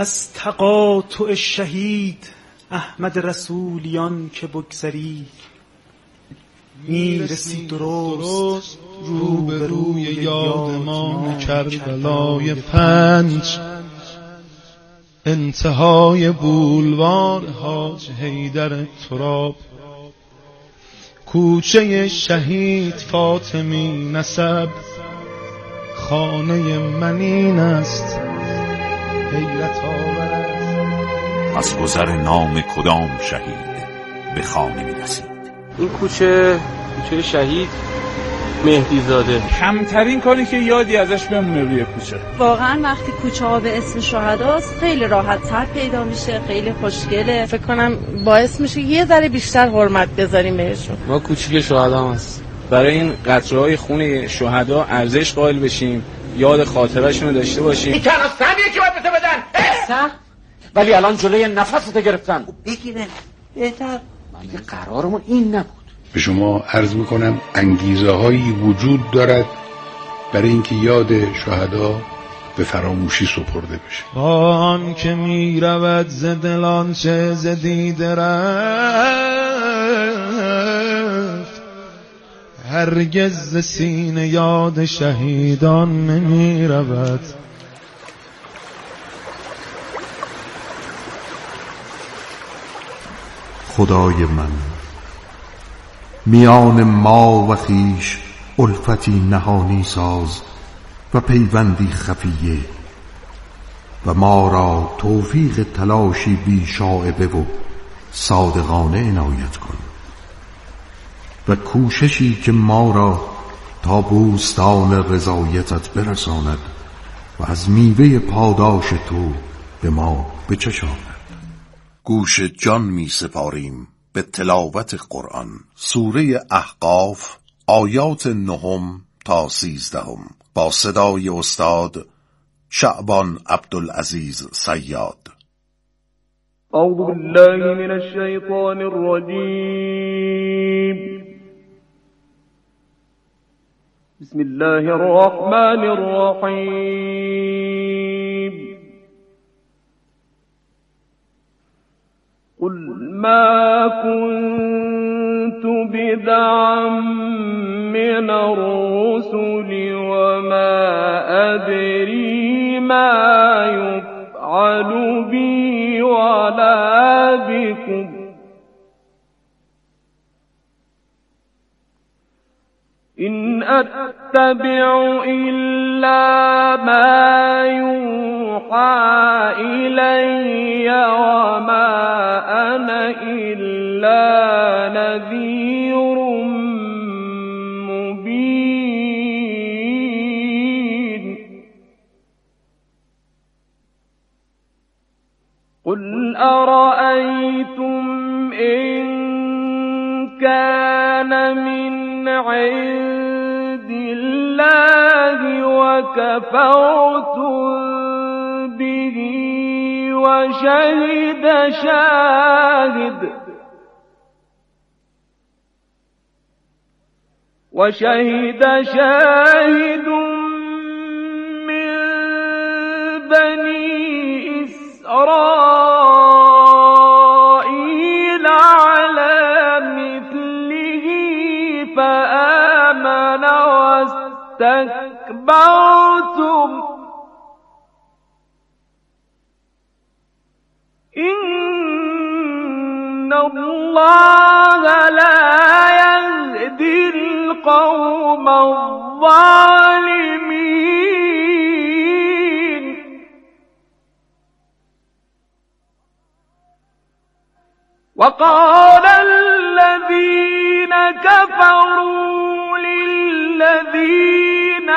از تقاطع شهید احمد رسولیان که بگذری، میرسی درست رو به روی یاد ما کربلای 5، انتهای بولوار حاج حیدر تراب، کوچه شهید فاطمی نسب، خانه من این است حیرت آور. از گذر نام کدام شهید به خانه می رسید؟ این کوچه شهید مهدی زاده. کمترین کاری که یادی ازش بمونه روی کوچه. واقعا وقتی کوچه ها به اسم شهداست خیلی راحت تر پیدا میشه، خیلی خوشگله. فکر کنم باعث میشه یه ذره بیشتر حرمت بذاریم بهشون. ما کوچیک شهدا هست. برای این قطره‌های خون شهدا ارزش قائل بشیم، یاد خاطره‌شون رو داشته باشیم. این تنها سهمیه که باید بده بدن. ولی الان جلوی نفس رو گرفتن. بگیرن بهتر. مگه قرارمون این نبود؟ به شما عرض میکنم انگیزه هایی وجود دارد برای اینکه یاد شهدا به فراموشی سپرده بشه. آن که می رود ز دل آنچه ز دیده رفت، هرگز ز سینه یاد شهیدان نمی رود. خدای من، میان ما و خویش الفتی نهانی ساز و پیوندی خفیه و ما را توفیق تلاشی بی شائبه و صادقانه عنایت کن و کوششی که ما را تا بوستان رضایتت برساند و از میوه پاداش تو به ما بچشاند. گوش جان می سپاریم به تلاوت قرآن. سوره احقاف آیات 9 تا 13 با صدای استاد شعبان عبدالعزیز صیاد. اعوذ بالله من الشیطان الرجیم. بسم الله الرحمن الرحیم. قل ما كنت بدعا من الرسل وما أدري ما يفعل بي ولا بكم إن أتبع إلا ما يوحى إلي وما أنا إلا نذير مبين. قل أرأيتم إن كان من عند الله وكفرتم به وشهد شاهد من بني إسرائيل على مثله فآمن واستكبرتم إن الله لا يهدي القوم الظالمين. وقال الذين كفروا للذين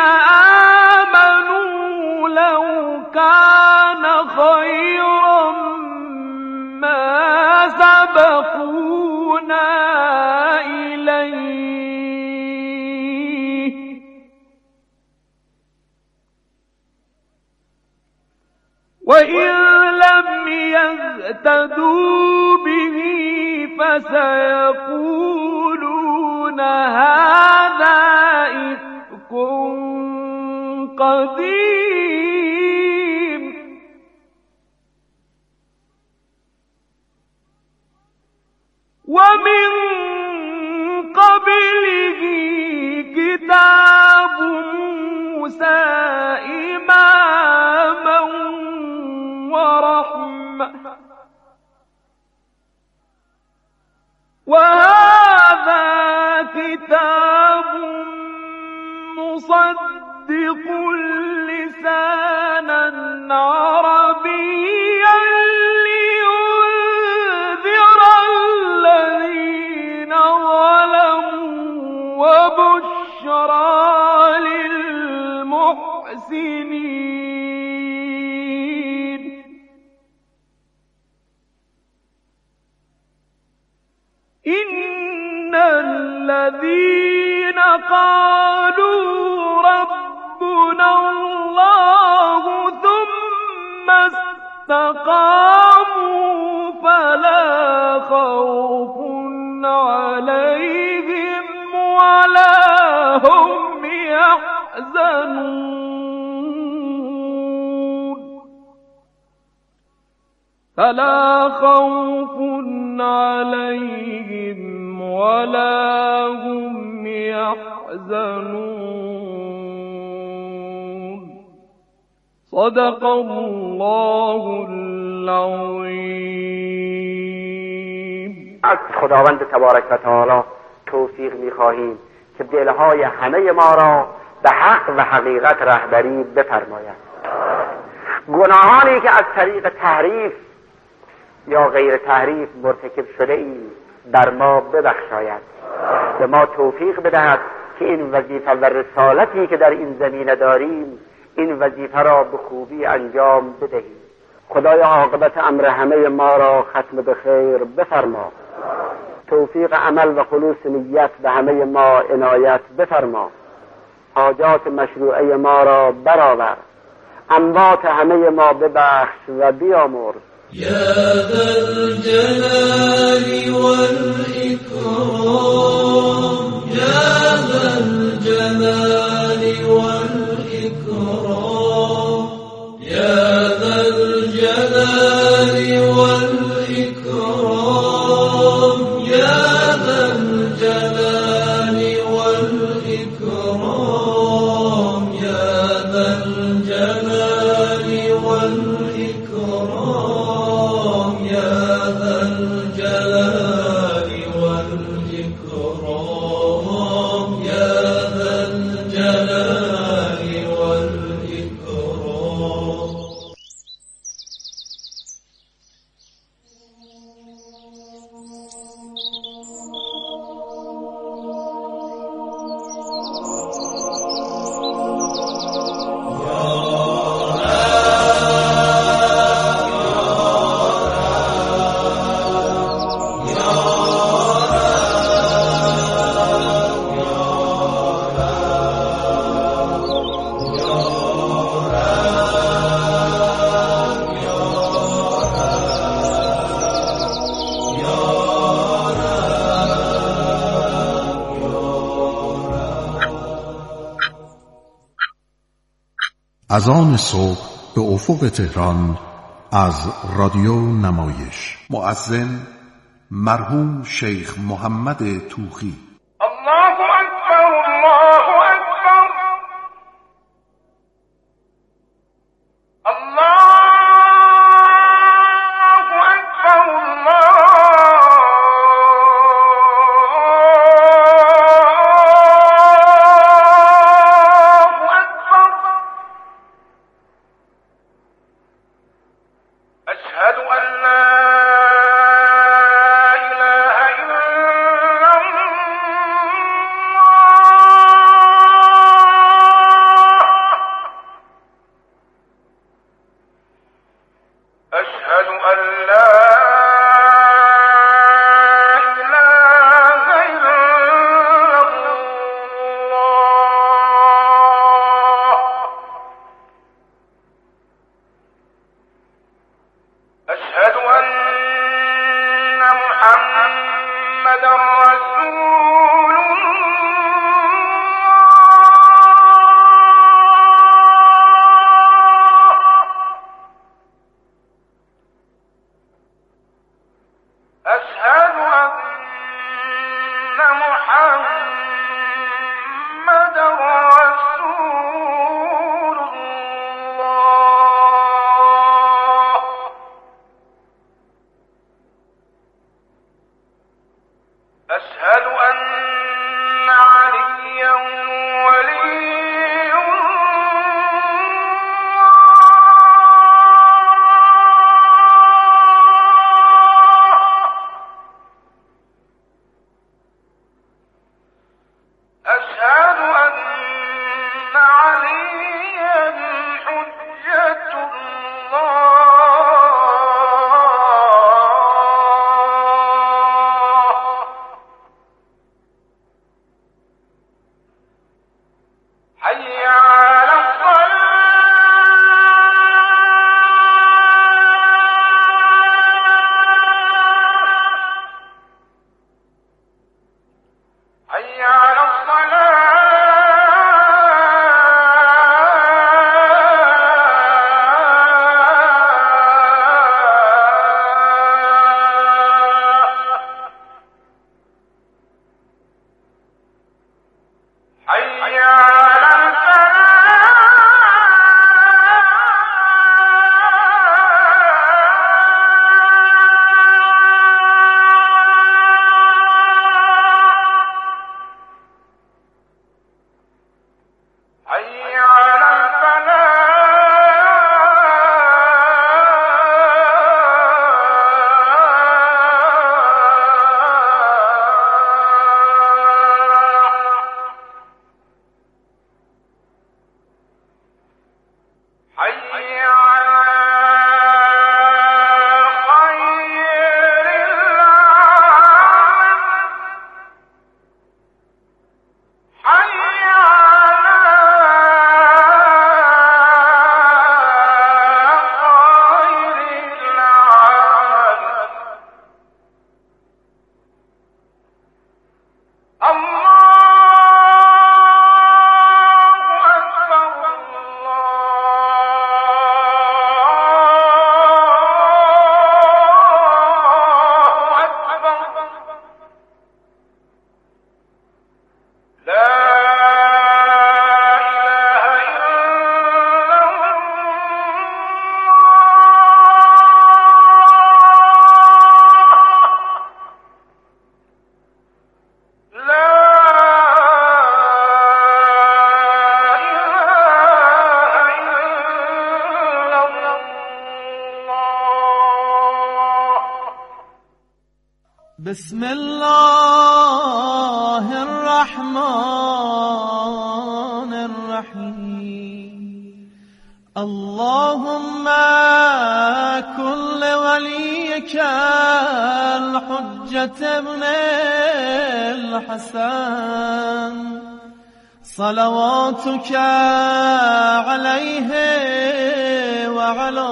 آمنوا لو كان خيرا ما سبقونا إليه وإن لم يهتدوا به فسيقولون هذا إفك قديم وهذا كتاب مصدق لسانا عربيا لينذر الذين ظلموا وبشرى للمحسنين. إن الذين قالوا ربنا الله ثم استقاموا فلا خوف عليهم ولا هم يحزنون. فلا خوف عليهم ولا هم يحزنون. صدق الله العظیم. از خداوند تبارک و تعالی توفیق می‌خواهیم که دلهای همه ما را به حق و حقیقت رهبری بفرماید. گناهانی که از طریق تحریف یا غیر تحریف مرتکب شده ایم بر ما ببخشاید، به ما توفیق بدهد که این وظیفه و رسالتی که در این زمینه داریم این وظیفه را به خوبی انجام بدهیم. خدای عاقبت امر همه ما را ختم به خیر بفرما. توفیق عمل و خلوص نیت به همه ما عنایت بفرما. حاجات مشروعه ما را برآور. اموات همه ما ببخش و بیامرز. یا ذا الجلال والإکرام، یا ذا الجلال والإکرام، یا ذا الجلال والإکرام، یا ذا الجلال والإکرام، یا ذا الجلال والإکرام، یا ذا الجلال والإکرام، یا ذا الجلال والإکرام. از آن صبح به افق تهران از رادیو نمایش. مؤذن مرحوم شیخ محمد توخی. الله اکبر، الله اکبر، الله اکبر، أشهد أن لا إله إلا الله، أشهد أن لا إله إلا الله، أشهد أن محمدا رسول الله، أشهد أن محمدا رسول الله. أشهد أن عليا ولي أشهد أن عليا حجة الله حي على الصلاة حي على حي على حي على حي على خير العمل حي على خير العمل الله أكبر الله أكبر لا إله إلا الله لا إله إلا الله بسم الله الرحمن الرحيم اللهم كن لوليك الحجة ابن الحسن صلواتك عليه وعلى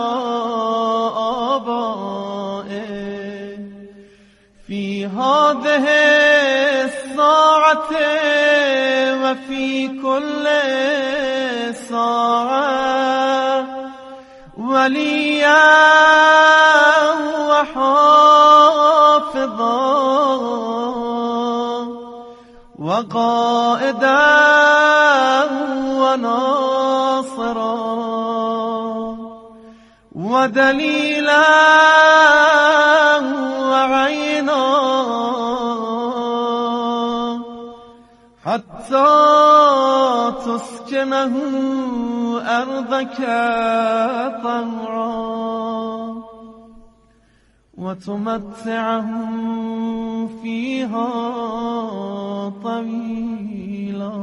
آبائه في هذه الساعة وفي كل ساعة وليا وحافظا وقائدا وناصرا ودليلا وعينا حتى تسكنه أرضك طوعا وتمتعه فيها طويلا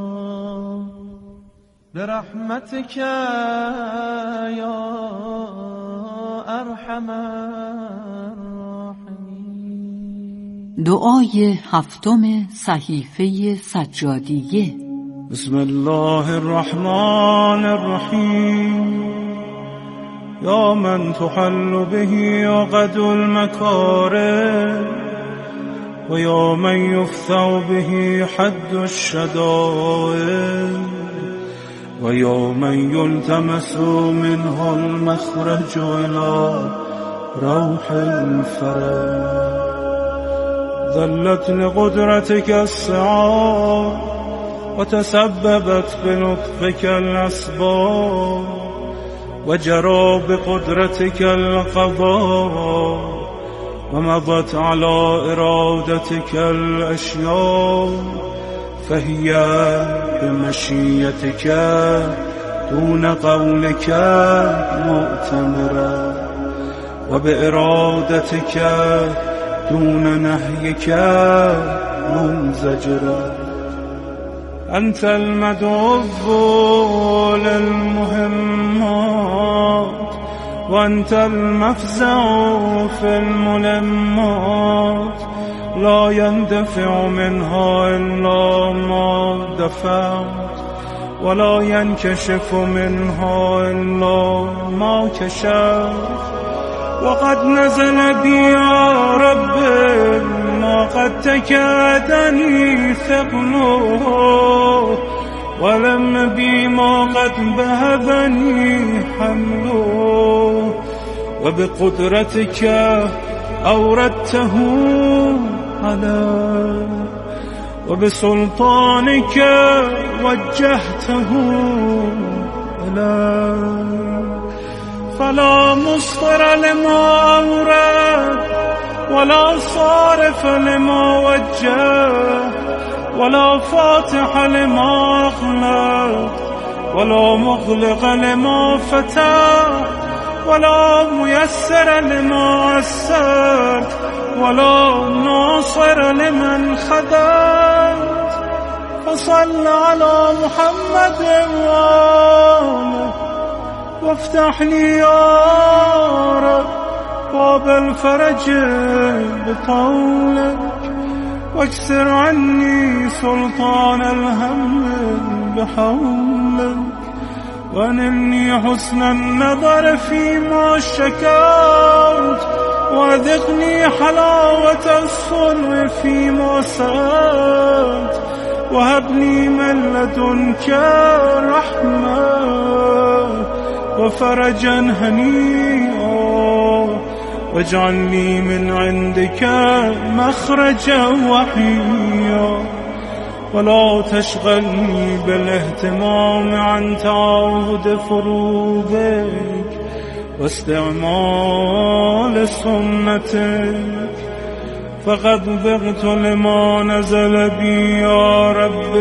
برحمتك يا أرحم الراحمين. دعای هفتم صحیفه سجادیه. بسم الله الرحمن الرحیم. یا من تحل به عقد المکارم و یا من یفتح به حد الشدائد و یا من یلتمس منه المخرج الى روح الفرج. ذلت لقدرتك السعاد وتسببت بلطفك الأسباب وجرى بقدرتك القضاء ومضت على إرادتك الأشياء فهي بمشيتك دون قولك مؤتمرة وبإرادتك دون نهيك منزجرة. أنت المدعو للمهمات وأنت المفزع في الملمات، لا يندفع منها إلا ما دفعت ولا ينكشف منها إلا ما كشفت. وقد نزل بي يا رب ما قد تكادني ثقله، ولم بي ما قد بهذني حمله، وبقدرتك أوردته علي وبسلطانك وجهته إلي. فلا مصدر لما أورد ولا صارف لما وجه ولا فاتح لما أغلق ولا مغلق لما فتح ولا ميسر لما أسرت ولا ناصر لمن خذلت. فصل على محمد وآله وافتح لي يا رب باب الفرج بطولك، واكسر عني سلطان الهم بحولك، وانلني حسن النظر فيما شكوت، وذقني حلاوة الصلح فيما سألت، وهب لي من لدنك رحمة وفرجا هنيئا، واجعل لي من عندك مخرجا وحيا، ولا تشغلني بالاهتمام عن تعاهد فروضك واستعمال سنتك. فقد بغت لما نزل بي يا رب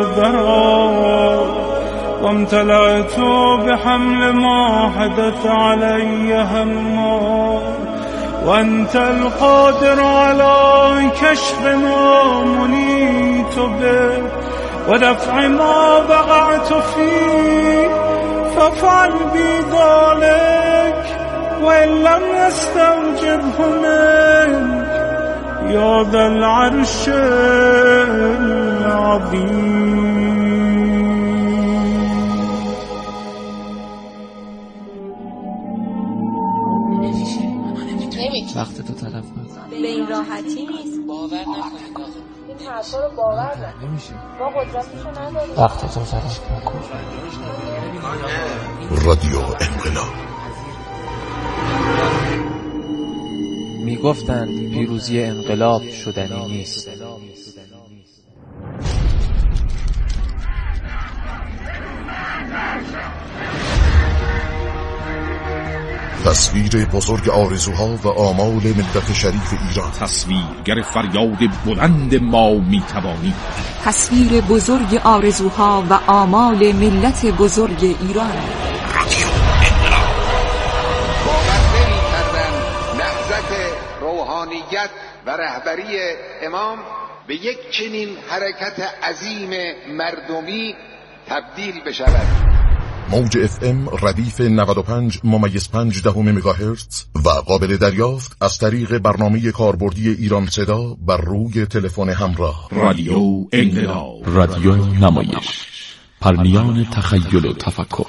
ذرا، وامتلأت بحمل ما حدث علي هما، وأنت القادر على كشف ما منيت به ودفع ما وقعت فيه، فافعل بي ذلك وإن لم يستوجبه منك يا ذا العرش العظيم. وقت تو تلف کن. به این راحتی نیست. باور نکنید این حرفا رو باور نمیشه. ما قدرتشو نداریم. وقت تو تلف نکن. رادیو انقلاب. میگفتند پیروزی انقلاب شدنی نیست. تصویر بزرگ آرزوها و آمال ملت شریف ایران. تصویرگر فریاد بلند ما میتوانی. تصویر بزرگ آرزوها و آمال ملت بزرگ ایران. رادیو انقلاب. باور نمی‌کردند نهضت روحانیت و رهبری امام به یک چنین حرکت عظیم مردمی تبدیل بشود. موج FM ردیف 95.5 مگاهرتز و قابل دریافت از طریق برنامه کاربردی ایران صدا بر روی تلفن همراه. رادیو انقلاب. رادیو نمایش، پرنیان تخیل و تفکر.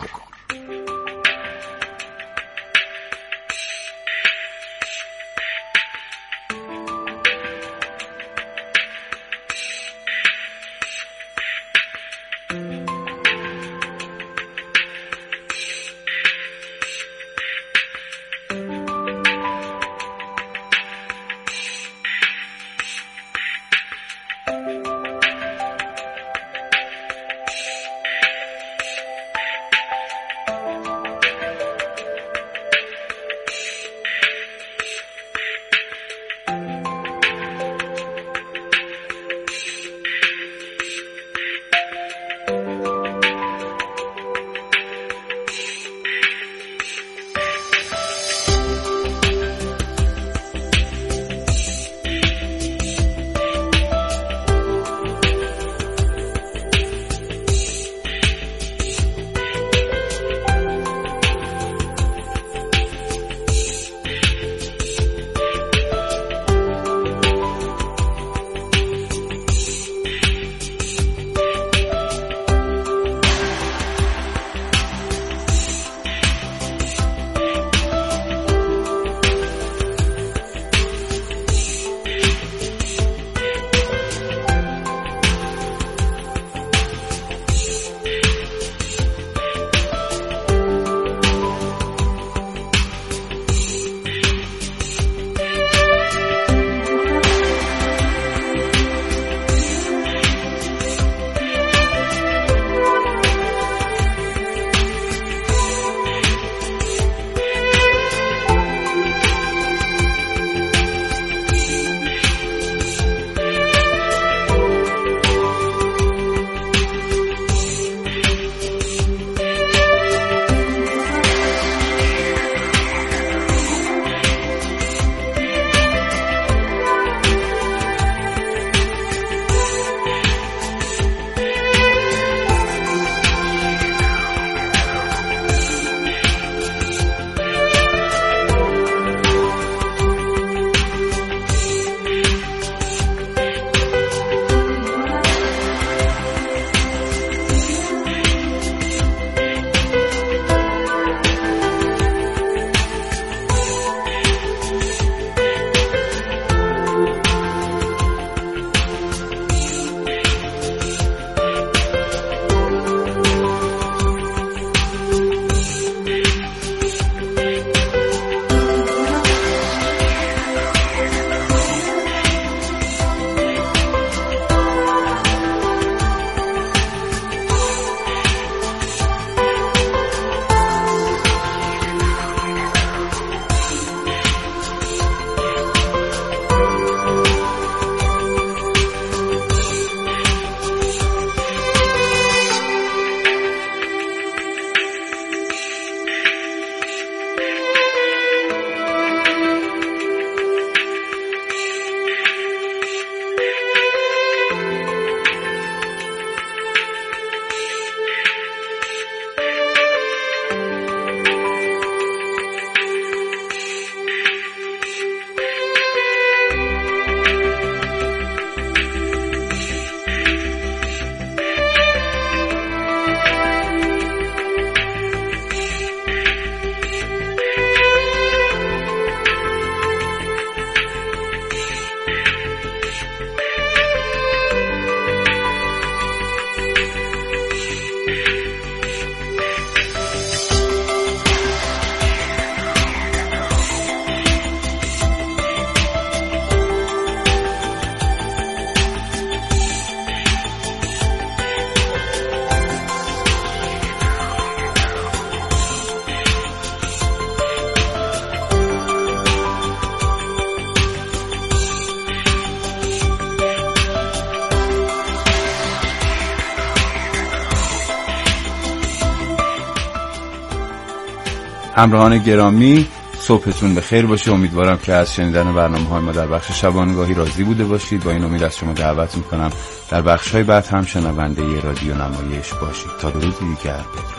همراهان گرامی، صبحتون به خیر باشه. امیدوارم که از شنیدن برنامه‌های ما در بخش شبانگاهی راضی بوده باشید. با این امید از شما دعوت می‌کنم در بخش‌های بعد هم شنونده رادیو نمایش باشید. تا روزی دیگر.